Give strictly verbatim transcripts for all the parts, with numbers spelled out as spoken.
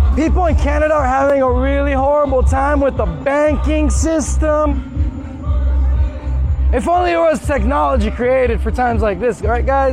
People in Canada are having a really horrible time with the banking system. If only there was technology created for times like this, right, guys?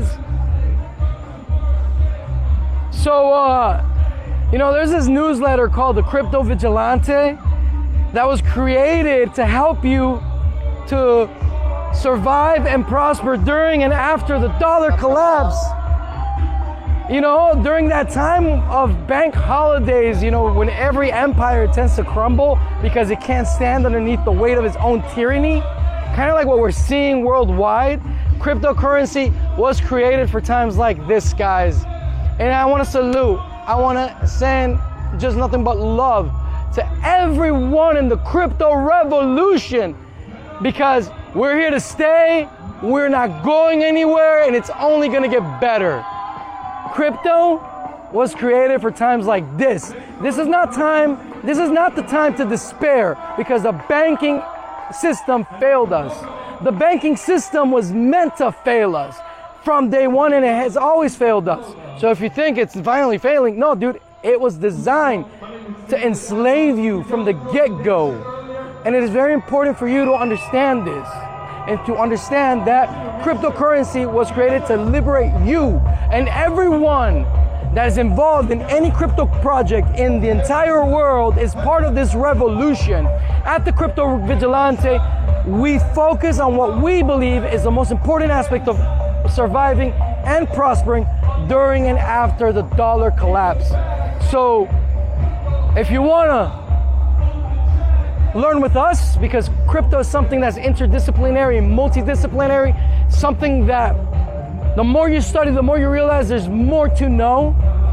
So, uh, you know, there's this newsletter called the Crypto Vigilante that was created to help you to survive and prosper during and after the dollar collapse. You know, during that time of bank holidays, you know, when every empire tends to crumble because it can't stand underneath the weight of its own tyranny, kind of like what we're seeing worldwide, cryptocurrency was created for times like this, guys. And I want to salute, I want to send just nothing but love to everyone in the crypto revolution, because we're here to stay, we're not going anywhere, and it's only going to get better. Crypto was created for times like this. This is not time, this is not the time to despair, because the banking system failed us. The banking system was meant to fail us from day one, and it has always failed us. So if you think it's finally failing, no, dude, it was designed to enslave you from the get-go. And it is very important for you to understand this, and to understand that cryptocurrency was created to liberate you, and everyone that is involved in any crypto project in the entire world is part of this revolution. At the Crypto Vigilante, we focus on what we believe is the most important aspect of surviving and prospering during and after the dollar collapse. So if you want to learn with us, because crypto is something that's interdisciplinary, multidisciplinary, something that the more you study, the more you realize there's more to know.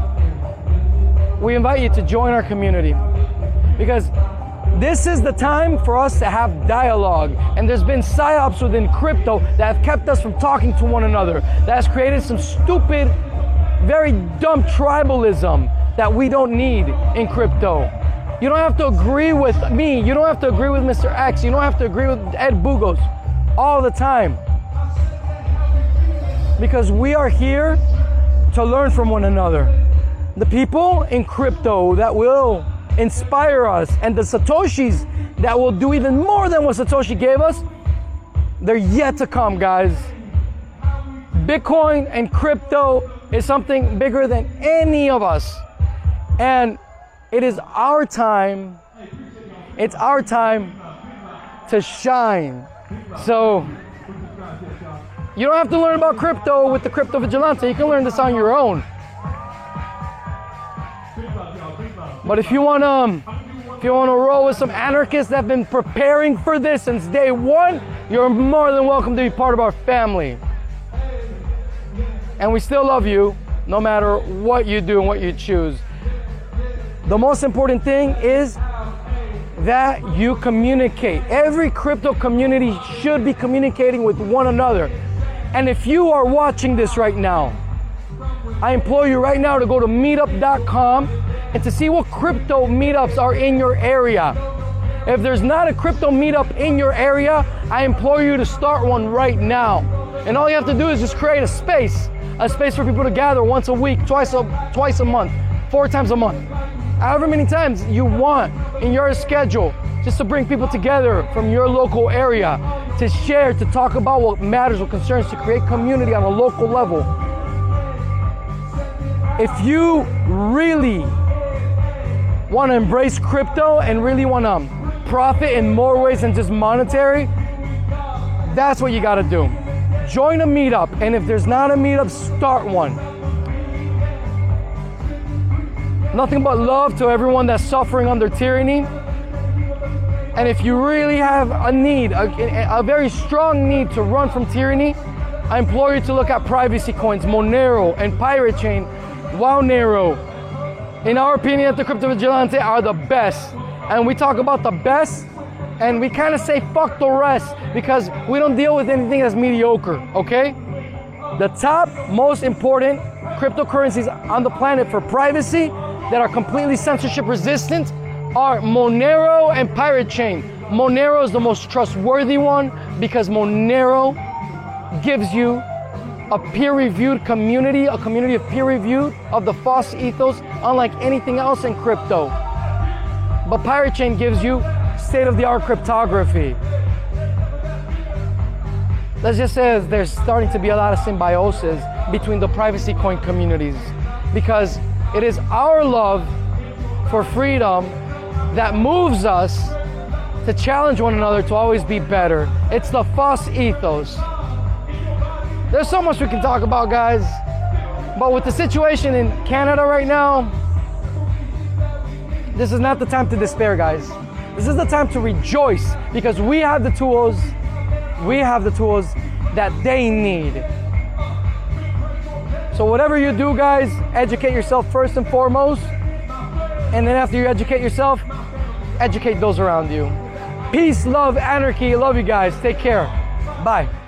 We invite you to join our community, because this is the time for us to have dialogue. And there's been psyops within crypto that have kept us from talking to one another. That has created some stupid, very dumb tribalism that we don't need in crypto. You don't have to agree with me. You don't have to agree with Mister X. You don't have to agree with Ed Bugos all the time. Because we are here to learn from one another. The people in crypto that will inspire us, and the Satoshis that will do even more than what Satoshi gave us, they're yet to come, guys. Bitcoin and crypto is something bigger than any of us. And it is our time, it's our time to shine. So you don't have to learn about crypto with the Crypto Vigilante. You can learn this on your own. But if you want to, um, if you want to roll with some anarchists that have been preparing for this since day one, you're more than welcome to be part of our family. And we still love you, no matter what you do and what you choose. The most important thing is that you communicate. Every crypto community should be communicating with one another. And if you are watching this right now, I implore you right now to go to meetup dot com and to see what crypto meetups are in your area. If there's not a crypto meetup in your area, I implore you to start one right now. And all you have to do is just create a space, a space for people to gather once a week, twice a, twice a month, four times a month. However many times you want in your schedule, just to bring people together from your local area, to share, to talk about what matters, what concerns, to create community on a local level. If you really want to embrace crypto and really want to profit in more ways than just monetary, that's what you got to do. Join a meetup, and if there's not a meetup, start one. Nothing but love to everyone that's suffering under tyranny. And if you really have a need, a, a very strong need to run from tyranny, I implore you to look at privacy coins, Monero and Pirate Chain, WowNero. In our opinion, at the Crypto Vigilante are the best. And we talk about the best, and we kind of say fuck the rest, because we don't deal with anything that's mediocre, okay? The top most important cryptocurrencies on the planet for privacy that are completely censorship resistant are Monero and Pirate Chain. Monero is the most trustworthy one because Monero gives you a peer-reviewed community, a community of peer-reviewed of the FOSS ethos, unlike anything else in crypto. But Pirate Chain gives you state-of-the-art cryptography. Let's just say there's starting to be a lot of symbiosis between the privacy coin communities, because it is our love for freedom that moves us to challenge one another to always be better. It's the FOSS ethos. There's so much we can talk about, guys, but with the situation in Canada right now, this is not the time to despair, guys. This is the time to rejoice, because we have the tools, we have the tools that they need. So whatever you do, guys, educate yourself first and foremost, and then after you educate yourself, educate those around you. Peace, love, anarchy. Love you guys. Take care. Bye.